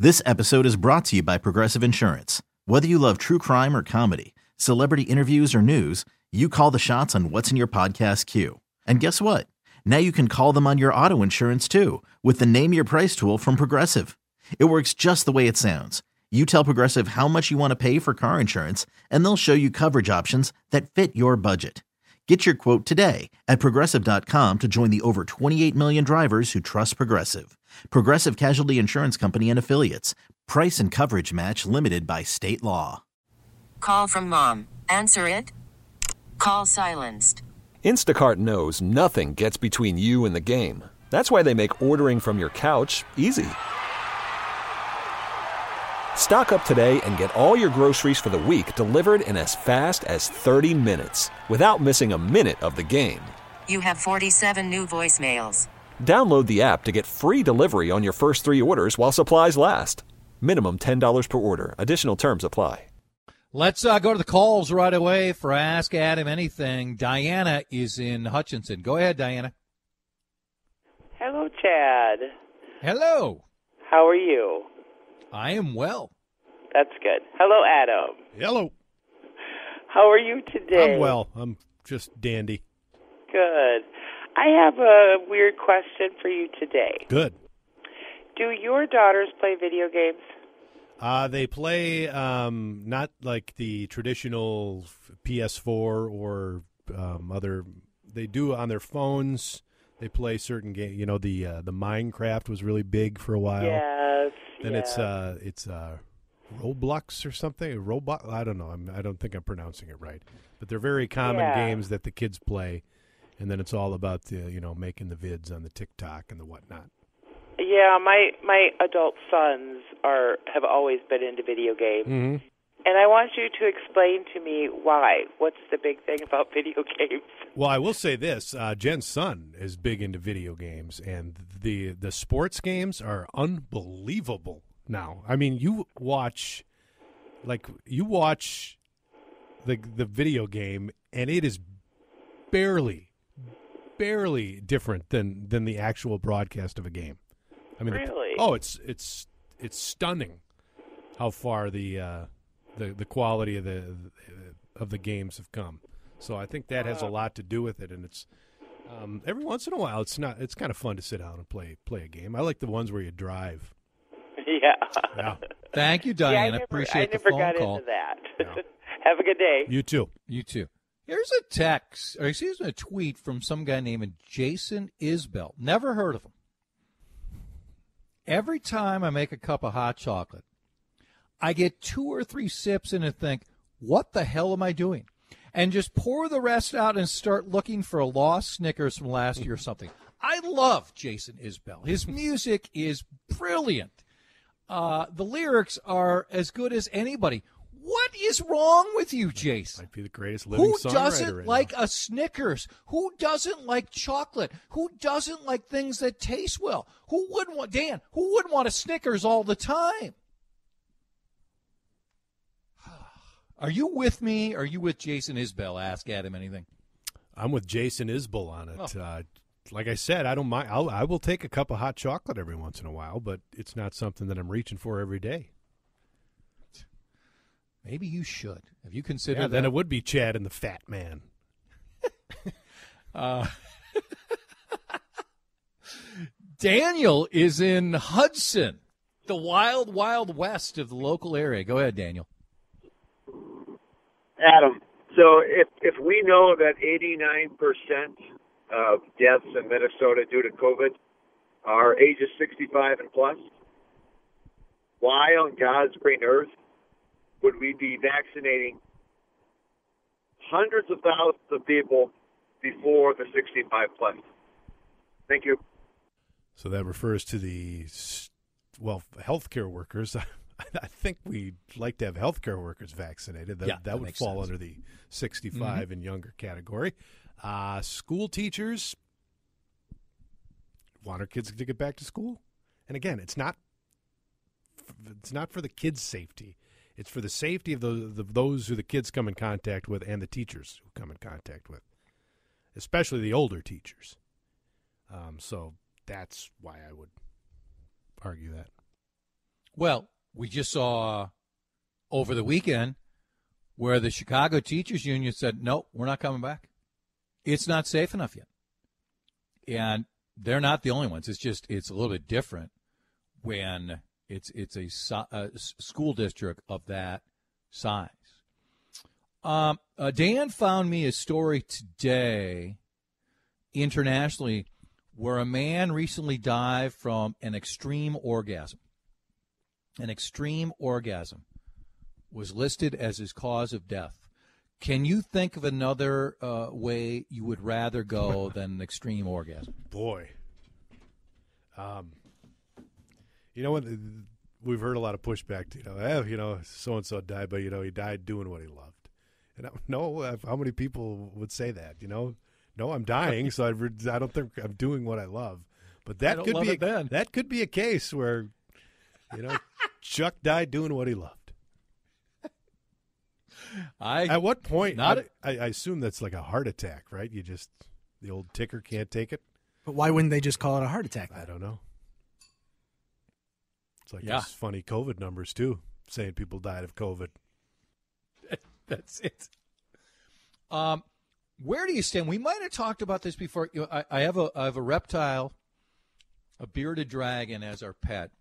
This episode is brought to you by Progressive Insurance. Whether you love true crime or comedy, celebrity interviews or news, you call the shots on what's in your podcast queue. And guess what? Now you can call them on your auto insurance too with the Name Your Price tool from Progressive. It works just the way it sounds. You tell Progressive how much you want to pay for car insurance, and they'll show you coverage options that fit your budget. Get your quote today at Progressive.com to join the over 28 million drivers who trust Progressive. Progressive Casualty Insurance Company and Affiliates. Price and coverage match limited by state law. Call from mom. Answer it. Call silenced. Instacart knows nothing gets between you and the game. That's why they make ordering from your couch easy. Stock up today and get all your groceries for the week delivered in as fast as 30 minutes without missing a minute of the game. You have 47 new voicemails. Download the app to get free delivery on your first 3 orders while supplies last. Minimum $10 per order. Additional terms apply. Let's go to the calls right away for Ask Adam Anything. Diana is in Hutchinson. Go ahead, Diana. Hello, Chad. Hello. How are you? I am well. That's good. Hello, Adam. Hello. How are you today? I'm well. I'm just dandy. Good. I have a weird question for you today. Good. Do your daughters play video games? They play not like the traditional PS4 or other. They do on their phones. They play certain games. You know, the Minecraft was really big for a while. Yes. Then it's Roblox or something. Robot. I don't know. I don't think I'm pronouncing it right. But they're very common games that the kids play, and then it's all about making the vids on the TikTok and the whatnot. Yeah, my adult sons have always been into video games. Mm-hmm. And I want you to explain to me why. What's the big thing about video games? Well, I will say this. Jen's son is big into video games, and the sports games are unbelievable now. I mean, you watch the video game, and it is barely different than the actual broadcast of a game. I mean, really? It's stunning how far the quality of the games have come. So I think that has a lot to do with it, and it's every once in a while it's kind of fun to sit down and play a game. I like the ones where you drive. Yeah. Thank you, Diana. Appreciate the phone call. I never got into that. Yeah. Have a good day. You too. You too. Here's a tweet from some guy named Jason Isbell. Never heard of him. Every time I make a cup of hot chocolate, I get 2 or 3 sips in and think, what the hell am I doing? And just pour the rest out and start looking for a lost Snickers from last year or something. I love Jason Isbell. His music is brilliant. The lyrics are as good as anybody. What is wrong with you, Jason? Might be the greatest living songwriter. Who doesn't right like now. a Snickers? Who doesn't like chocolate? Who doesn't like things that taste well? Who wouldn't want a Snickers all the time? Are you with me? Are you with Jason Isbell? Ask Adam Anything. I'm with Jason Isbell on it. Oh. Like I said, I don't mind. I will take a cup of hot chocolate every once in a while, but it's not something that I'm reaching for every day. Maybe you should. Have you considered that? Then it would be Chad and the Fat Man. Daniel is in Hudson, the wild, wild west of the local area. Go ahead, Daniel. Adam, so if we know that 89% of deaths in Minnesota due to COVID are ages 65 and plus, why on God's green earth would we be vaccinating hundreds of thousands of people before the 65 plus? Thank you. So that refers to the, healthcare workers. I think we'd like to have healthcare workers vaccinated. That would fall under the 65 and younger category. School teachers want our kids to get back to school. And again, it's not for the kids' safety. It's for the safety of those who the kids come in contact with and the teachers who come in contact with, especially the older teachers. So that's why I would argue that. Well, we just saw over the weekend where the Chicago Teachers Union said, no, we're not coming back. It's not safe enough yet. And they're not the only ones. It's a little bit different when it's a school district of that size. Dan found me a story today internationally where a man recently died from an extreme orgasm. An extreme orgasm was listed as his cause of death. Can you think of another way you would rather go than an extreme orgasm? Boy. You know what? We've heard a lot of pushback. So-and-so died, but, he died doing what he loved. And I don't know how many people would say that, No, I'm dying, so I don't think I'm doing what I love. But that could be a case where, Chuck died doing what he loved. At what point? I assume that's like a heart attack, right? The old ticker can't take it. But why wouldn't they just call it a heart attack? I don't know. It's like those funny COVID numbers too, saying people died of COVID. That's it. Where do you stand? We might have talked about this before. I have a reptile, a bearded dragon as our pet.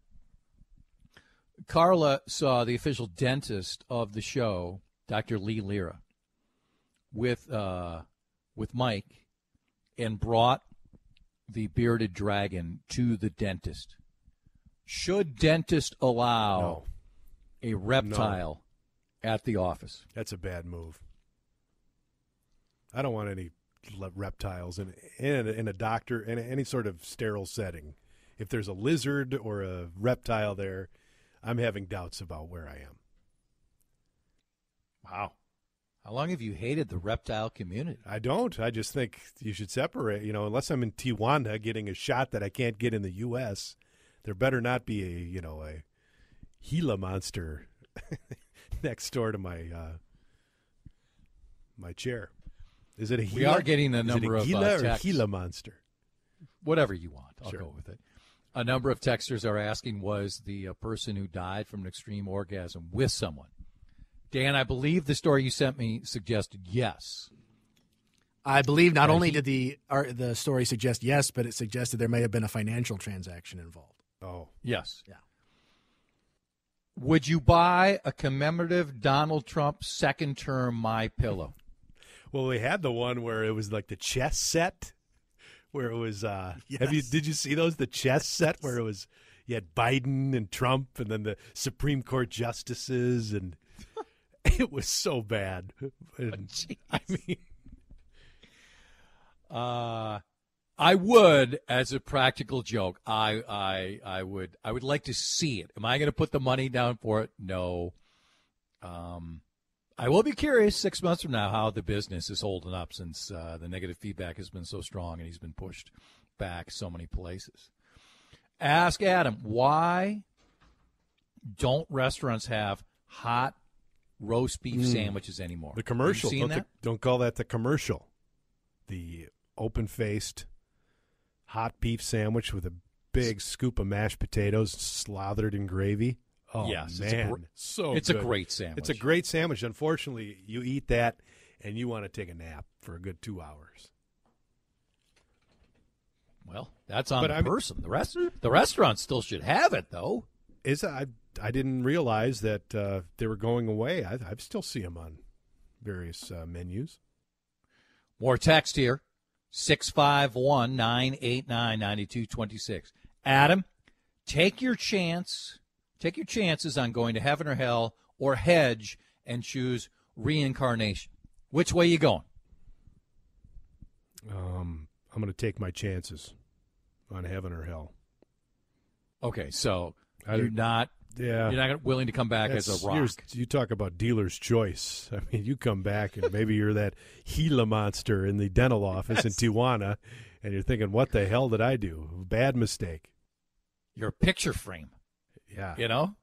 Carla saw the official dentist of the show, Dr. Lee Lira, with Mike, and brought the bearded dragon to the dentist. Should dentist allow a reptile at the office? That's a bad move. I don't want any reptiles in a doctor in any sort of sterile setting. If there's a lizard or a reptile there, I'm having doubts about where I am. Wow. How long have you hated the reptile community? I don't. I just think you should separate. Unless I'm in Tijuana getting a shot that I can't get in the U.S., there better not be a Gila monster next door to my my chair. Is it a Gila? We are getting a number of Gila or texts. Gila monster? Whatever you want. I'll Sure. go with it. A number of texters are asking, was the person who died from an extreme orgasm with someone? Dan, I believe the story you sent me suggested yes. I believe not only did the story suggest yes, but it suggested there may have been a financial transaction involved. Oh. Yes. Yeah. Would you buy a commemorative Donald Trump second term MyPillow? Well, we had the one where it was like the chess set, where it was. Yes. Did you see those? The chess set where it was. You had Biden and Trump, and then the Supreme Court justices, and it was so bad. And, I would, as a practical joke, I would like to see it. Am I going to put the money down for it? No. I will be curious 6 months from now how the business is holding up since the negative feedback has been so strong and he's been pushed back so many places. Ask Adam, why don't restaurants have hot roast beef sandwiches anymore? The commercial. Have you seen that? Don't call that the commercial. The open-faced hot beef sandwich with a big scoop of mashed potatoes slathered in gravy. Oh, yes, man. It's a great sandwich. It's a great sandwich. Unfortunately, you eat that and you want to take a nap for a good 2 hours. Well, that's on the person. The restaurant still should have it, though. I didn't realize that they were going away. I still see them on various menus. More text here, 651-989-9226. Adam, take your chances on going to heaven or hell, or hedge and choose reincarnation. Which way you going? I'm going to take my chances on heaven or hell. Okay, so you're not willing to come back as a rock. You talk about dealer's choice. I mean, you come back and maybe you're that Gila monster in the dental office in Tijuana, and you're thinking, what the hell did I do? Bad mistake. You're a picture frame. Yeah.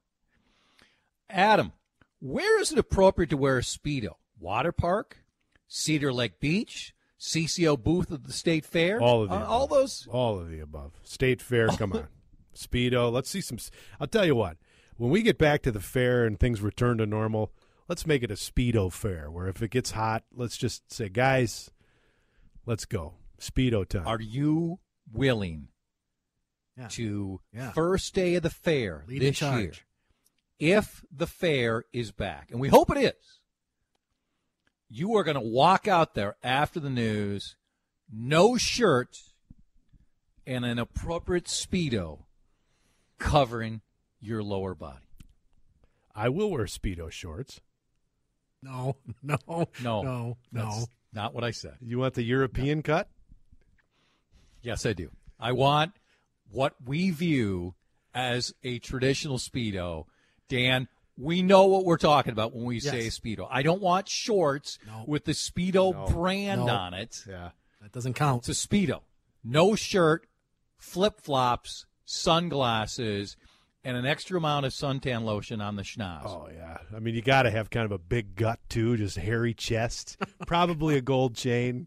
Adam, where is it appropriate to wear a Speedo? Water Park? Cedar Lake Beach? CCO booth of the State Fair? All of the above. All those? All of the above. State Fair, come on. Speedo. Let's see some. I'll tell you what. when we get back to the fair and things return to normal, let's make it a Speedo fair where if it gets hot, let's just say, guys, let's go. Speedo time. Are you willing to first day of the fair Lead this in year, charge. if the fair is back, and we hope it is, you are going to walk out there after the news, no shirt, and an appropriate Speedo covering your lower body? I will wear Speedo shorts. No. That's not what I said. You want the European cut? Yes, I do. I want what we view as a traditional Speedo. Dan, we know what we're talking about when we say Speedo. I don't want shorts with the Speedo brand on it. Yeah. That doesn't count. It's a Speedo. No shirt, flip-flops, sunglasses, and an extra amount of suntan lotion on the schnoz. Oh, yeah. I mean, you got to have kind of a big gut, too, just hairy chest, probably a gold chain.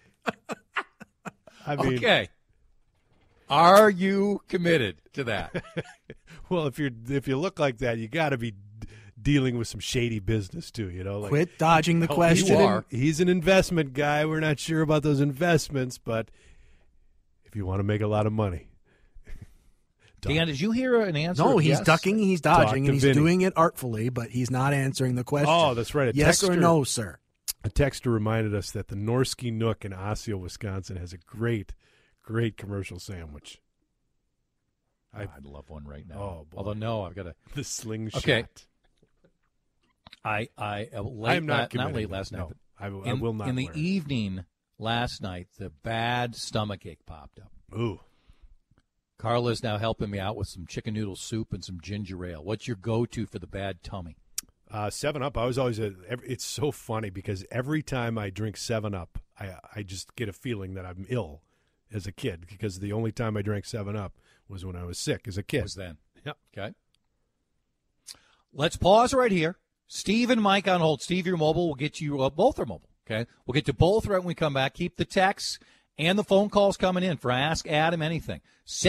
I mean, okay. Are you committed to that? Well, if you look like that, you got to be dealing with some shady business too. You know, like, quit dodging the question. He's an investment guy. We're not sure about those investments, but if you want to make a lot of money, Dan, did you hear an answer? No, he's yes? ducking, he's dodging, and he's Vinny. doing it artfully, but he's not answering the question. Oh, that's right. Yes or no, sir? A texter reminded us that the Norski Nook in Osseo, Wisconsin, has a great commercial sandwich. I'd love one right now. Oh, boy. Although no, I've got the slingshot. Okay. I am not late last night. No, I will not. In the wear it. evening last night, the bad stomachache popped up. Ooh. Carla's now helping me out with some chicken noodle soup and some ginger ale. What's your go-to for the bad tummy? 7-Up. I was always it's so funny because every time I drink 7-Up, I just get a feeling that I'm ill as a kid because the only time I drank 7-Up was when I was sick as a kid. Was then. Yep. Okay. Let's pause right here. Steve and Mike on hold. Steve, you're mobile. We'll get you both are mobile. Okay. We'll get to both right when we come back. Keep the texts and the phone calls coming in for Ask Adam Anything.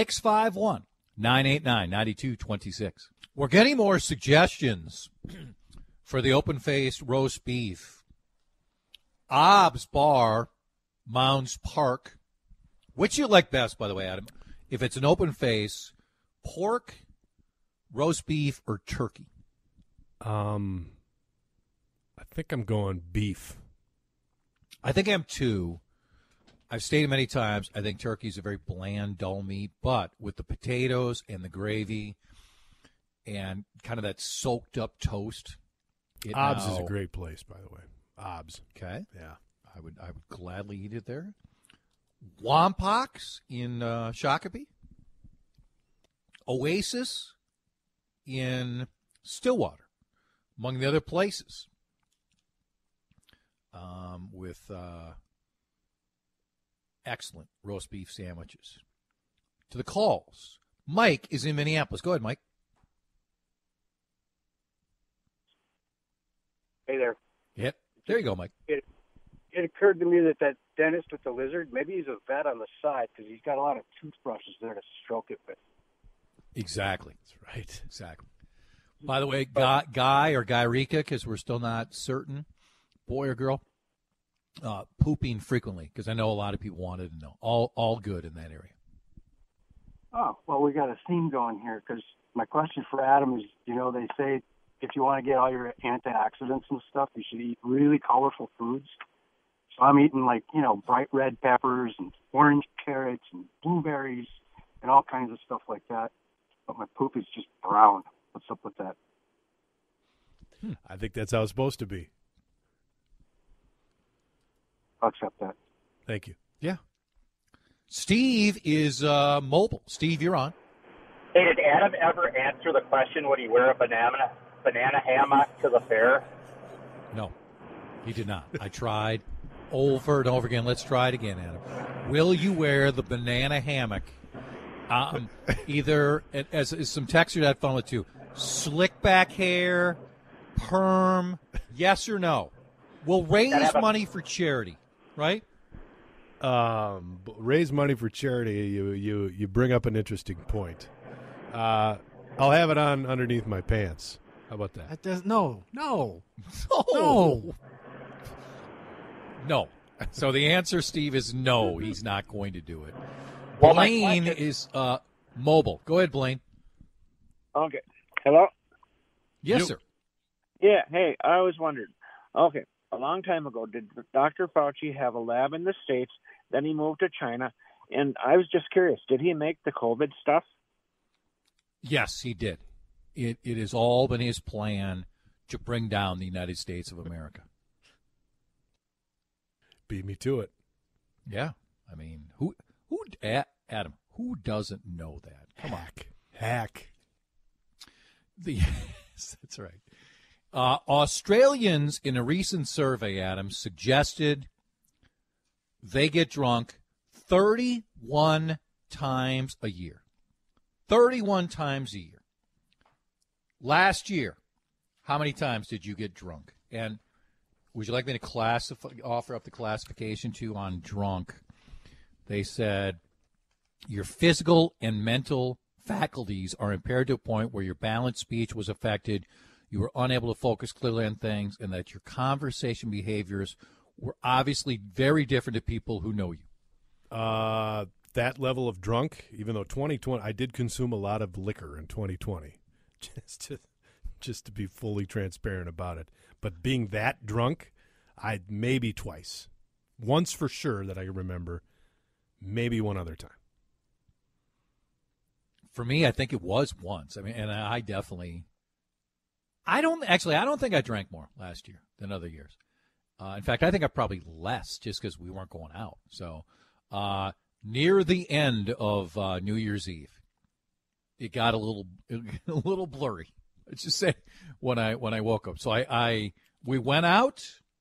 651-989-9226. We're getting more suggestions for the open-faced roast beef. Obbs Bar, Mounds Park. Which you like best, by the way, Adam? If it's an open face, pork, roast beef, or turkey? I think I'm going beef. I think I'm too. I've stated many times, I think turkey's a very bland, dull meat, but with the potatoes and the gravy and kind of that soaked-up toast. Obbs is a great place, by the way. Obbs. Okay. Yeah. I would gladly eat it there. Wampox in Shakopee. Oasis in Stillwater, among the other places, with excellent roast beef sandwiches. To the calls. Mike is in Minneapolis. Go ahead, Mike. Hey there. Yep. There you go, Mike. It occurred to me that dentist with the lizard, maybe he's a vet on the side because he's got a lot of toothbrushes there to stroke it with. Exactly. That's right. Exactly. By the way, Guy or Guy-Rika, because we're still not certain, boy or girl, pooping frequently, because I know a lot of people wanted to know. All good in that area. Oh, well, we got a theme going here because my question for Adam is, they say if you want to get all your antioxidants and stuff, you should eat really colorful foods. So I'm eating bright red peppers and orange carrots and blueberries and all kinds of stuff like that. But my poop is just brown. What's up with that? I think that's how it's supposed to be. I'll accept that. Thank you. Yeah. Steve is mobile. Steve, you're on. Hey, did Adam ever answer the question, would he wear a banana hammock to the fair? No, he did not. I tried over and over again. Let's try it again, Adam. Will you wear the banana hammock? Either, as some texters had fun with too, slick back hair, perm, yes or no? We'll raise money for charity, right? Raise money for charity. You bring up an interesting point. I'll have it on underneath my pants. How about that? That does no. So the answer, Steve, is no. He's not going to do it. Well, Blaine is mobile. Go ahead, Blaine. Okay. Hello? Yes, sir. Yeah, hey, I always wondered. Okay, a long time ago, did Dr. Fauci have a lab in the States? Then he moved to China. And I was just curious, did he make the COVID stuff? Yes, he did. It has all been his plan to bring down the United States of America. Beat me to it. Yeah. I mean, Adam, who doesn't know that? Come on. Hack. Yes, that's right. Australians in a recent survey, Adam, suggested they get drunk 31 times a year. 31 times a year. Last year, how many times did you get drunk? And would you like me to offer up the classification to you on drunk? They said your physical and mental faculties are impaired to a point where your balanced speech was affected, you were unable to focus clearly on things, and that your conversation behaviors were obviously very different to people who know you. That level of drunk, even though 2020, I did consume a lot of liquor in 2020, just to be fully transparent about it. But being that drunk, maybe twice. Once for sure that I remember, maybe one other time. For me, I think it was once. I mean, and I don't think I drank more last year than other years. In fact, I think I probably less just because we weren't going out. So near the end of New Year's Eve, it got a little blurry. Let's just say when I woke up. So we went out.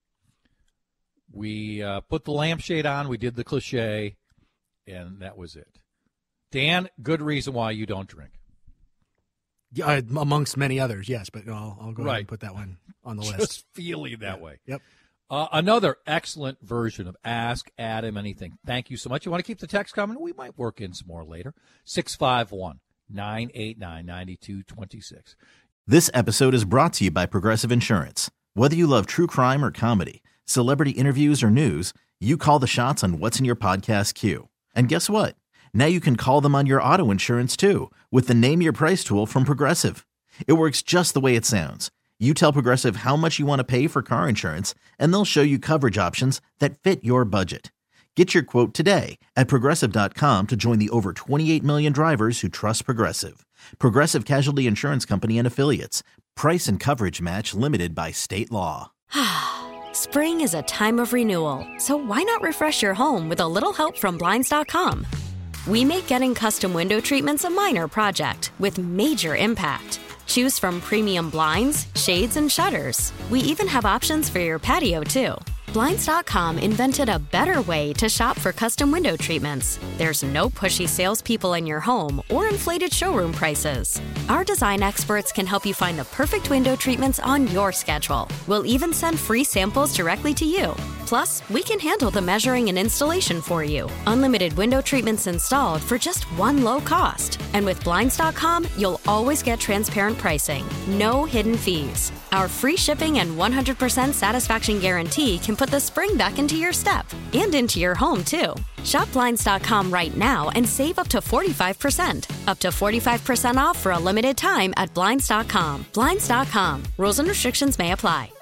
We put the lampshade on. We did the cliche, and that was it. Dan, good reason why you don't drink. Yeah, amongst many others, yes, but I'll go ahead and put that one on the list. Just feeling that way. Yep. Another excellent version of Ask Adam Anything. Thank you so much. You want to keep the text coming? We might work in some more later. 651-989-9226. This episode is brought to you by Progressive Insurance. Whether you love true crime or comedy, celebrity interviews or news, you call the shots on what's in your podcast queue. And guess what? Now you can call them on your auto insurance, too, with the Name Your Price tool from Progressive. It works just the way it sounds. You tell Progressive how much you want to pay for car insurance, and they'll show you coverage options that fit your budget. Get your quote today at Progressive.com to join the over 28 million drivers who trust Progressive. Progressive Casualty Insurance Company and Affiliates. Price and coverage match limited by state law. Spring is a time of renewal, so why not refresh your home with a little help from Blinds.com? We make getting custom window treatments a minor project with major impact. Choose from premium blinds, shades, and shutters. We even have options for your patio, too. Blinds.com invented a better way to shop for custom window treatments. There's no pushy salespeople in your home or inflated showroom prices. Our design experts can help you find the perfect window treatments on your schedule. We'll even send free samples directly to you. Plus, we can handle the measuring and installation for you. Unlimited window treatments installed for just one low cost. And with Blinds.com, you'll always get transparent pricing. No hidden fees. Our free shipping and 100% satisfaction guarantee can put the spring back into your step and into your home, too. Shop Blinds.com right now and save up to 45%. Up to 45% off for a limited time at Blinds.com. Blinds.com. Rules and restrictions may apply.